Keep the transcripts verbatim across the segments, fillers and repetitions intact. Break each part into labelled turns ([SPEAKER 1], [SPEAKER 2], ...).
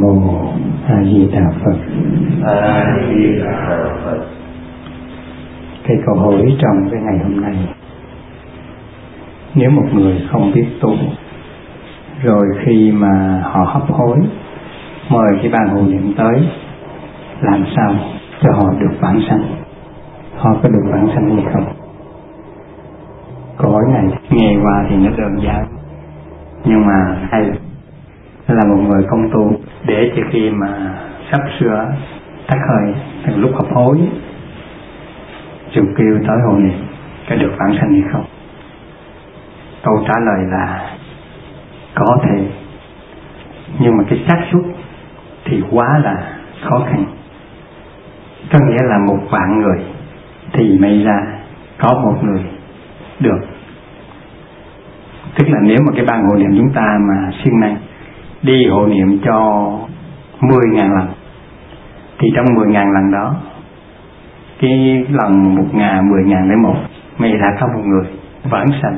[SPEAKER 1] mô A Di Đà Phật.
[SPEAKER 2] A Di Đà Phật.
[SPEAKER 1] Cái câu hỏi trong cái ngày hôm nay: nếu một người không biết tu, rồi khi mà họ hấp hối mời cái ban hộ niệm tới, làm sao cho họ được vãng sanh? Họ có được vãng sanh hay không? Câu hỏi này nghe qua thì nó đơn giản, nhưng mà hay là một người không tu, để cho khi mà sắp sửa tắt hơi, từ lúc hấp hối trường kêu tới hộ niệm, có được vãng sanh hay không? Câu trả lời là có thể, nhưng mà cái xác suất thì quá là khó khăn. Có nghĩa là một vạn người thì may ra có một người được. Tức là nếu mà cái ban hộ niệm chúng ta mà siêng năng đi hộ niệm cho mười ngàn lần, thì trong mười ngàn lần đó, cái lần một ngàn, mười ngàn lấy một, may ra có một người vãng sanh.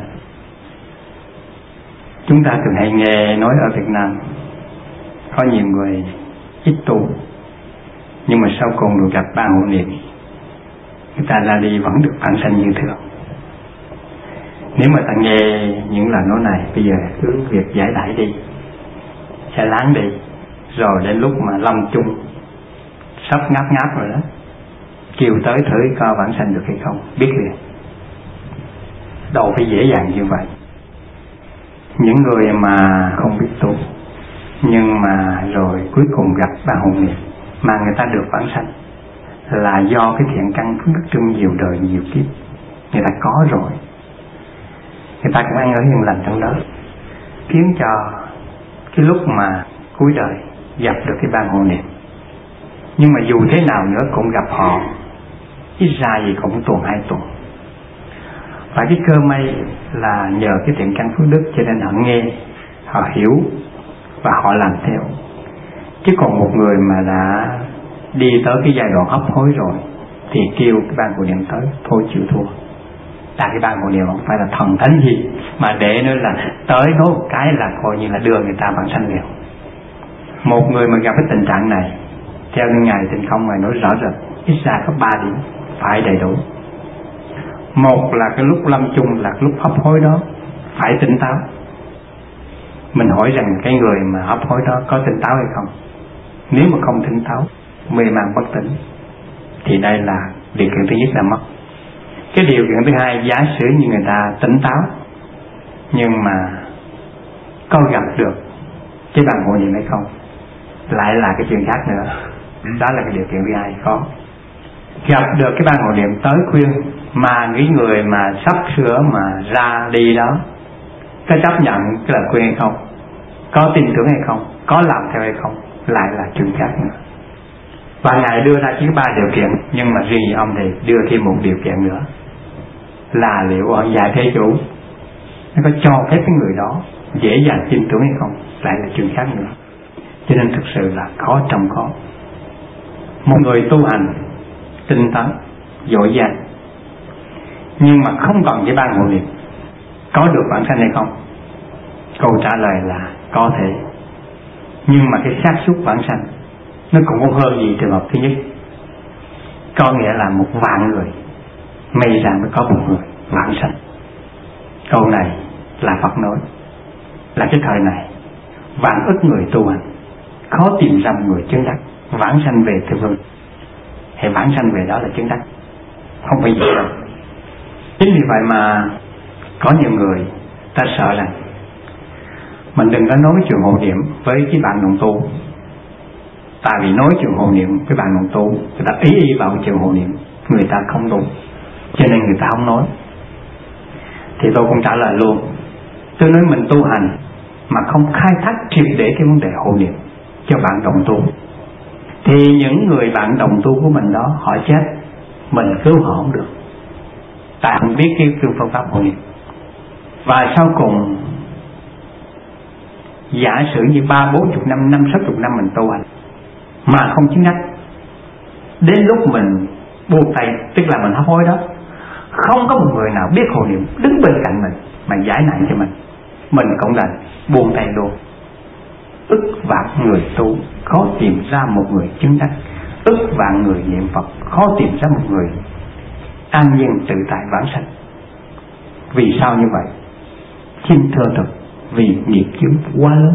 [SPEAKER 1] Chúng ta thường hay nghe nói ở Việt Nam có nhiều người ít tu, nhưng mà sau cùng được gặp ban hộ niệm, người ta ra đi vẫn được vãng sanh như thường. Nếu mà ta nghe những lời nói này, bây giờ cứ việc giải đãi đi, sẽ láng đi, rồi đến lúc mà lâm chung sắp ngáp ngáp rồi đó, kêu tới thử coi vãng sanh được hay không, biết liền. Đâu phải dễ dàng như vậy. Những người mà không biết tu, nhưng mà rồi cuối cùng gặp ban hộ niệm mà người ta được vãng sanh, là do cái thiện căn phước đức trong nhiều đời nhiều kiếp người ta có rồi. Người ta cũng ăn ở yên lành trong đó, khiến cho cái lúc mà cuối đời gặp được cái ban hộ niệm. Nhưng mà dù thế nào nữa cũng gặp họ ít ra gì cũng tuần hai tuần. Và cái cơ may là nhờ cái thiện căn phước đức, cho nên họ nghe, họ hiểu và họ làm theo. Chứ còn một người mà đã đi tới cái giai đoạn hấp hối rồi thì kêu cái ban hộ niệm tới, thôi chịu thua. Tại cái ban hộ niệm không phải là thần thánh gì mà để nữa là tới nói một cái là coi như là đưa người ta vãng sanh liền. Một người mà gặp cái tình trạng này, theo như Ngài Tịnh Không Ngài nói rõ rệt, ít ra có ba điểm phải đầy đủ. Một là cái lúc lâm chung, là cái lúc hấp hối đó phải tỉnh táo. Mình hỏi rằng cái người mà hấp hối đó có tỉnh táo hay không? Nếu mà không tỉnh táo, mê man bất tỉnh, thì đây là điều kiện thứ nhất là mất. Cái điều kiện thứ hai, giả sử như người ta tỉnh táo nhưng mà có gặp được cái ban hộ niệm hay không, lại là cái chuyện khác nữa. Đó là cái điều kiện thứ hai, có gặp được cái ban hộ niệm tới khuyên, mà những người mà sắp sửa mà ra đi đó có chấp nhận cái lời khuyên hay không, có tin tưởng hay không, có làm theo hay không, lại là chuyện khác nữa. Và Ngài đưa ra chỉ ba điều kiện, nhưng mà riêng ông thì đưa thêm một điều kiện nữa, là liệu ông Giải Thế Chủ nó có cho phép cái người đó dễ dàng tin tưởng hay không, lại là chuyện khác nữa. Cho nên thực sự là khó trong khó. Một người tu hành tinh tấn, dội dàng, nhưng mà không còn cái ban hộ niệm, có được vãng sanh hay không? Câu trả lời là có thể, nhưng mà cái xác suất vãng sanh nó cũng không hơn gì trường hợp thứ nhất. Có nghĩa là một vạn người may ra mới có một người vãng sanh. Câu này là Phật nói, là cái thời này vạn ức người tu hành, khó tìm ra người chứng đắc vãng sanh về thượng vương, hay vãng sanh về đó là chứng đắc, không phải gì đâu. Chính vì vậy mà có nhiều người ta sợ rằng mình đừng có nói chuyện hộ niệm với cái bạn đồng tu, tại vì nói chuyện hộ niệm với bạn đồng tu, người ta ý ý vào chuyện hộ niệm, người ta không tu, cho nên người ta không nói. Thì tôi cũng trả lời luôn, tôi nói mình tu hành mà không khai thác triệt để cái vấn đề hộ niệm cho bạn đồng tu, thì những người bạn đồng tu của mình đó họ chết, mình cứu họ không được, tại không biết cái phương pháp hộ niệm. Và sau cùng giả sử như ba bốn chục năm, năm sáu chục năm mình tu hành mà không chứng đắc, đến lúc mình buông tay, tức là mình hấp hối đó, không có một người nào biết hộ niệm đứng bên cạnh mình mà giải nạn cho mình, mình cũng đành buông tay luôn. ức vạn người tu khó tìm ra một người chứng đắc, ức vạn người niệm Phật khó tìm ra một người an nhiên tự tại vãng sanh. Vì sao như vậy? Xin thưa thật, vì nghiệp chướng quá lớn,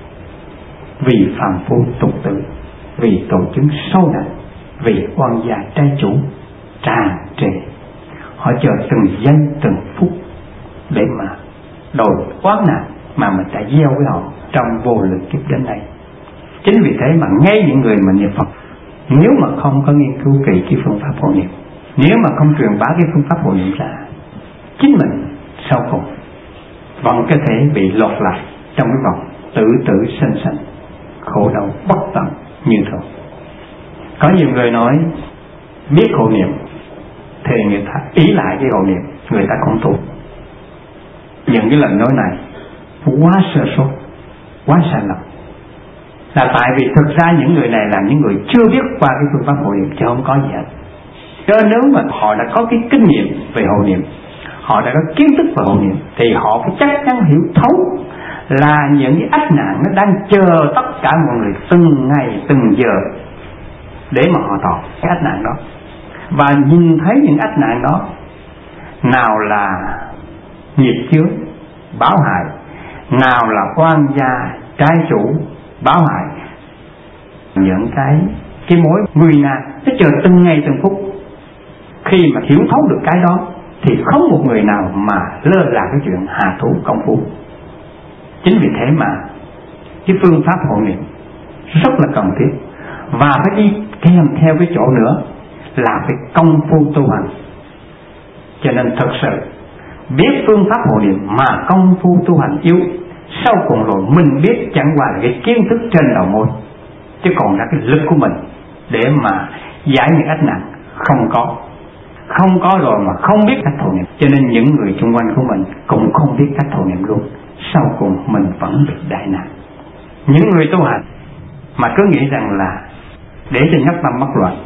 [SPEAKER 1] vì phàm phu tục tử, vì tội chứng sâu nặng, vì oan gia trai chủ tràn trề. Họ chờ từng giây từng phút để mà đòi oán nạn mà mình đã gieo với họ trong vô lượng kiếp đến đây. Chính vì thế mà ngay những người mà niệm Phật, nếu mà không có nghiên cứu kỹ cái phương pháp hộ niệm, nếu mà không truyền bá cái phương pháp hộ niệm ra, chính mình sau cùng vẫn có thể bị lọt lại trong cái vòng tự tử sanh sanh, khổ đau bất tận như thường. Có nhiều người nói biết hộ niệm thì người ta ý lại cái hộ niệm, người ta không tu. Những cái lời nói này quá sơ suất, quá sai lầm, là tại vì thực ra những người này là những người chưa biết qua cái phương pháp hộ niệm chứ không có gì hết. Cho nếu mà họ đã có cái kinh nghiệm về hộ niệm, họ đã có kiến thức về hộ niệm, thì họ phải chắc chắn hiểu thấu là những cái ách nạn nó đang chờ tất cả mọi người từng ngày từng giờ để mà họ tỏ cái ách nạn đó, và nhìn thấy những ách nạn đó nào là nghiệp chướng báo hại, nào là oan gia trái chủ báo hại, những cái cái mối nguy nan nó chờ từng ngày từng phút. Khi mà hiểu thấu được cái đó thì không một người nào mà lơ là cái chuyện hạ thủ công phu. Chính vì thế mà cái phương pháp hộ niệm rất là cần thiết, và phải đi kèm theo cái chỗ nữa là phải công phu tu hành. Cho nên thật sự biết phương pháp hộ niệm mà công phu tu hành yếu, sau cùng rồi mình biết chẳng qua là cái kiến thức trên đầu môi, chứ còn là cái lực của mình để mà giải những ách nạn không có. Không có rồi mà không biết cách hộ niệm, cho nên những người xung quanh của mình cũng không biết cách hộ niệm luôn. Sau cùng mình vẫn bị đại nạn. Những người tu hành mà cứ nghĩ rằng là để cho nhất tâm bất loạn,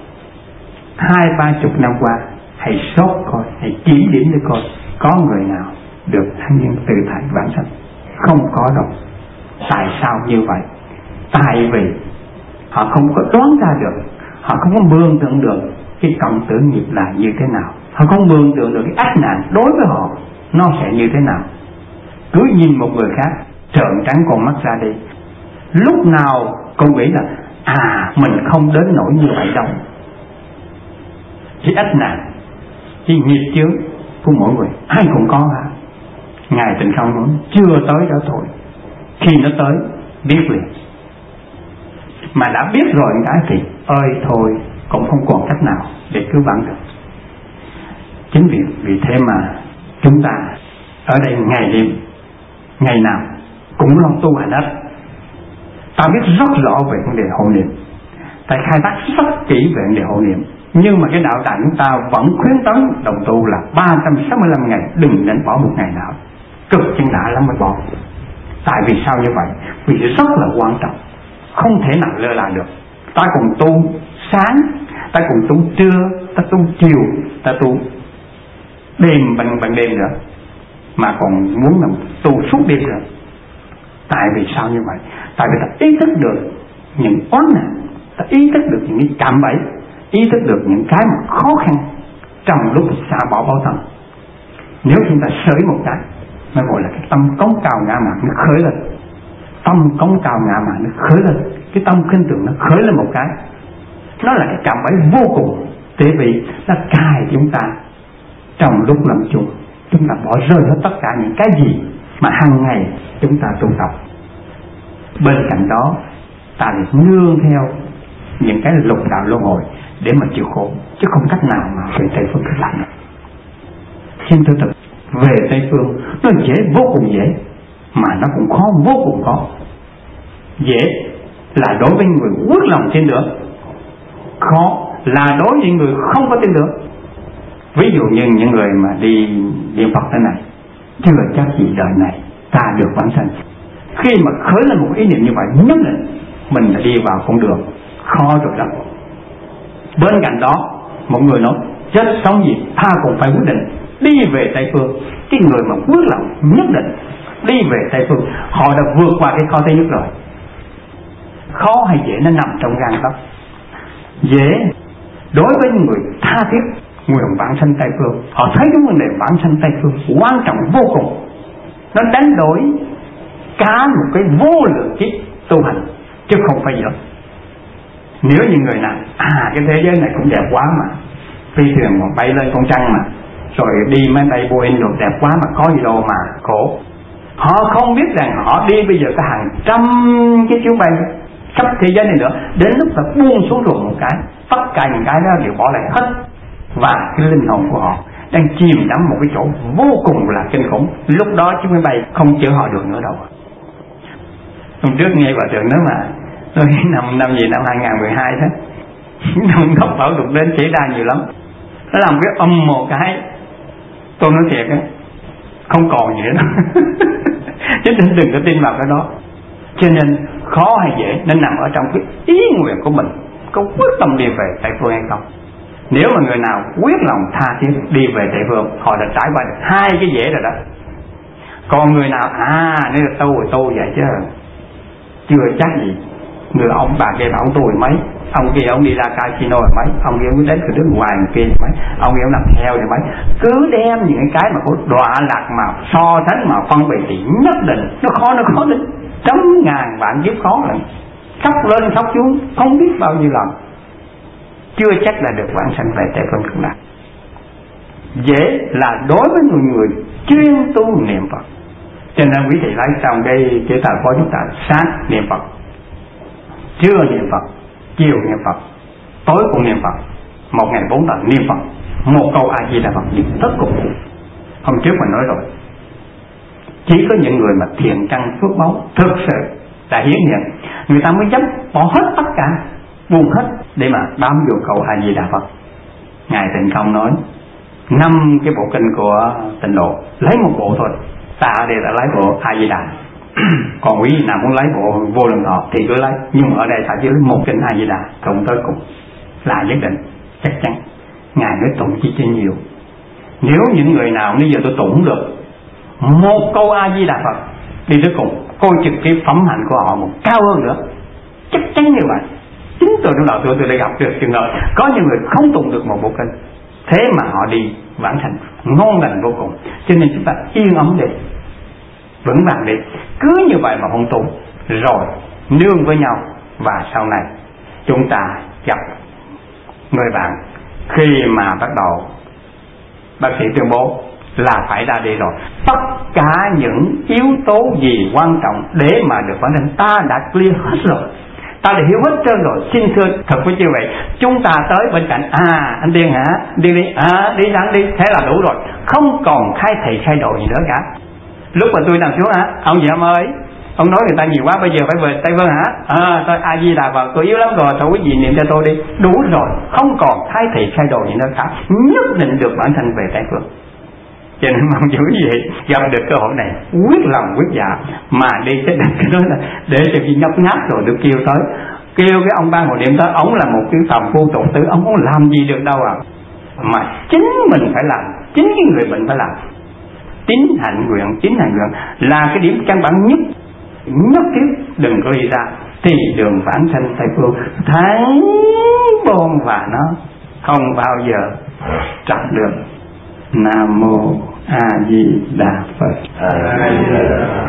[SPEAKER 1] hai ba chục năm qua hãy sốt coi, hãy chỉ điểm để coi có người nào được an nhiên tự tại vãng sanh. Không có đâu. Tại sao như vậy? Tại vì họ không có đoán ra được, họ không có mường tượng được cái cộng tử nghiệp là như thế nào, họ không mường tượng được cái ách nạn đối với họ nó sẽ như thế nào. Cứ nhìn một người khác trợn trắng con mắt ra đi, lúc nào cũng nghĩ là à mình không đến nỗi như vậy đâu. Cái ách nạn, cái nghiệp chướng của mỗi người ai cũng có hả? Ngài Tịnh Không nói chưa tới đó thôi, khi nó tới biết liền. Mà đã biết rồi cái thì ơi thôi cũng không còn cách nào để cứu vãn được. Chính vì vì thế mà chúng ta ở đây ngày đêm, ngày nào cũng lo tu hành hết. Ta biết rất rõ về vấn đề hộ niệm, ta khai thác rất kỹ về vấn đề hộ niệm, nhưng mà cái đạo tràng chúng ta vẫn khuyến tấn đồng tu là ba trăm sáu mươi lăm ngày đừng nên bỏ một ngày nào, cực chân đã lắm mới bỏ. Tại vì sao như vậy? Vì rất là quan trọng, không thể nào lơ là được. Ta cùng tu sáng, ta cùng tu trưa, ta tu chiều, ta tu đêm bằng bằng đêm nữa, mà còn muốn làm tu suốt đêm nữa. Tại vì sao như vậy? Tại vì ta ý thức được những oán nạn, ta ý thức được những cái cạm bẫy, ý thức được những cái mà khó khăn trong lúc xa bỏ báo thân. Nếu chúng ta sới một cái, nó gọi là cái tâm cống cao ngã mạn nó khởi lên. Tâm cống cao ngã mạn nó khởi lên, cái tâm khinh thường nó khởi lên một cái, nó là cái cạm bẫy vô cùng tế vị, nó cài chúng ta trong lúc lâm chung. Chúng ta bỏ rơi hết tất cả những cái gì mà hàng ngày chúng ta tu tập. Bên cạnh đó ta lại nương theo những cái lục đạo luân hồi để mà chịu khổ, chứ không cách nào mà về Tây Phương thực làm được. Xin thưa thật, về Tây Phương nó dễ, vô cùng dễ, mà nó cũng khó, vô cùng khó. Dễ là đối với người quyết lòng tin được, khó là đối với người không có tin được. Ví dụ như những người mà đi niệm Phật thế này, chưa chắc gì đời này ta được vãng sanh. Khi mà khởi lên một ý niệm như vậy, nhất định mình đã đi vào con đường khó rồi đó. Bên cạnh đó, một người nói chết sống gì ta cũng phải quyết định đi về Tây Phương. Cái người mà quyết lòng nhất định đi về Tây Phương, họ đã vượt qua cái khó thứ nhất rồi. khó hay dễ nó nằm trong gan tấc. Dễ đối với những người tha thiết nguyện vãng sanh Tây Phương, họ thấy cái vấn đề vãng sanh Tây Phương quan trọng vô cùng, nó đánh đổi cả một cái vô lượng kiếp tu hành chứ không phải giỡn. Nếu như người nào à cái thế giới này cũng đẹp quá mà, phi thuyền mà bay lên con trăng mà, rồi đi máy bay Boeing được đẹp quá mà, có gì đâu mà khổ. Họ không biết rằng họ đi bây giờ có hàng trăm cái chuyến bay khắp thế giới này nữa, đến lúc là buông xuống ruộng một cái, tất cả những cái đó đều bỏ lại hết, và cái linh hồn của họ đang chìm đắm một cái chỗ vô cùng là kinh khủng. Lúc đó chiếc máy bay không chở họ được nữa đâu. Hôm trước nghe bà trưởng nói mà nói năm năm gì năm hai không một hai đó, đồng gốc phẫu thuật đến xảy ra nhiều lắm, nó làm cái âm một cái, tôi nói thiệt á, không còn gì nữa đó. Chứ nên đừng có tin vào cái đó. Cho nên khó hay dễ nó nằm ở trong cái ý nguyện của mình, có quyết tâm đi về Tây Phương hay không. Nếu mà người nào quyết lòng tha thiết đi về Tây Phương, họ đã trải qua được hai cái dễ rồi đó. Còn người nào à nếu là tu rồi tu vậy chứ chưa chắc gì. Người ông bà kia bảo ông tu rồi mấy, ông kia ông đi ra casino rồi mấy, ông kia ông đến từ nước ngoài kia rồi mấy, ông kia ông làm theo rồi mấy. Cứ đem những cái mà có đọa lạc mà so sánh mà phân biệt thì nhất định nó khó, nó khó đến trăm ngàn vạn kiếp khó rồi, khóc lên khóc xuống không biết bao nhiêu lần, chưa chắc là được vãng sanh về Tây Phương Cực Lạc. Dễ là đối với người người chuyên tu niệm Phật. Cho nên quý thầy lấy trong cái cái tờ phó chúng ta sáng niệm Phật, trưa niệm Phật, chiều niệm Phật, tối cũng niệm Phật, một ngày bốn lần niệm Phật, một câu A Di Đà Phật niệm tất cùng. Hôm trước mình nói rồi, chỉ có những người mà thiện căn phước báu thực sự đã hiển hiện, người ta mới dám bỏ hết tất cả, buông hết để mà bám vô câu A Di Đà Phật. Ngài Tịnh Không nói năm cái bộ kinh của Tịnh Độ lấy một bộ thôi, ta ở đây đã lấy bộ A Di Đà. Còn quý vị nào muốn lấy bộ Vô Lượng Thọ thì cứ lấy, nhưng ở đây ta chỉ lấy một kinh A Di Đà cộng tới cùng là nhất định chắc chắn. Ngài nói tụng chi cho nhiều. Nếu những người nào bây giờ tôi tụng được một câu A Di Đà Phật đi tới cùng, coi trực cái phẩm hạnh của họ một cao hơn nữa, chắc chắn như vậy. Chính tôi lúc đầu tôi tôi đã gặp được trường hợp có những người không tụng được một bộ kinh, thế mà họ đi vãng sanh ngon lành vô cùng. Cho nên chúng ta yên ấm đi, vững vàng đi, cứ như vậy mà không tu rồi nương với nhau, và sau này chúng ta gặp người bạn khi mà bắt đầu bác sĩ tuyên bố là phải ra đi rồi, tất cả những yếu tố gì quan trọng để mà được vãng sanh ta đã clear hết rồi, ta đã hiểu hết trơn rồi. Xin thưa thật với như vậy, chúng ta tới bên cạnh à anh Điên hả, đi đi à đi sẵn đi, thế là đủ rồi, không còn khai thị khai độ gì nữa cả. Lúc mà tôi nằm xuống hả, ông gì ông ơi, ông nói người ta nhiều quá, bây giờ phải về Tây Phương hả, à tôi A Di Đà Phật tôi yếu lắm rồi, thôi quý vị niệm cho tôi đi, đủ rồi, không còn khai thị khai độ gì nữa cả, nhất định được bản thân về Tây Phương. Cho nên mong chú quý vị gặp được cơ hội này quyết lòng quyết dạ mà đi, cái đừng cái nói là để cho khi nhóc nháp rồi được kêu tới, kêu cái ông ban hộ niệm tới, ông là một cái phàm phu tục tử, ông không làm gì được đâu à, mà chính mình phải làm, chính cái người bệnh phải làm. Tín hạnh nguyện, tín hạnh nguyện là cái điểm căn bản nhất, nhất thiết đừng có đi ra, thì đường vãng sanh Tây Phương thắng bom và nó không bao giờ chặt được. Nam mô A Di Đà Phật.